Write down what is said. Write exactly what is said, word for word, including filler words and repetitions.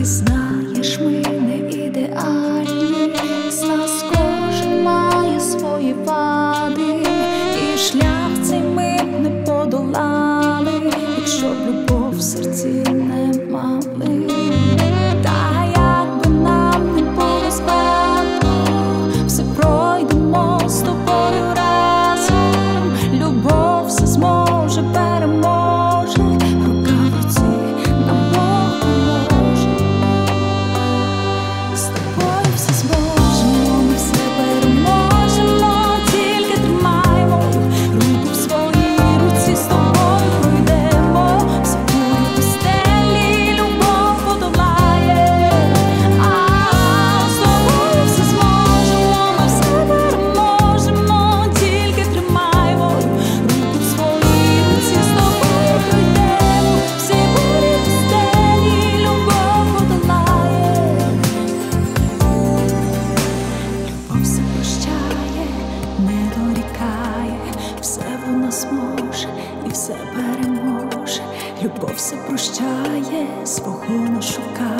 знаєш, ми не ідеальні, з нас кожен має свої вади, і шлях цей ми б не подолали, якщо б любов в серці не мали. Та як би нам не було складно, все пройдемо з тобою разом. Любов все зможе, переможе, рука в руці нам Бог поможе. З тобою все зможемо, ми все переможемо, тільки тримай мою руку в своїй руці, з тобою пройдемо всі бурі пустелі, любов подолає. А з тобою все зможемо, ми все переможемо, тільки тримай мою руку в своїй руці, з тобою пройдемо всі бурі пустелі, любов подолає. Любов все прощає, не дорікає, все вона зможе і все переможе. Любов все прощає, свого не шукає.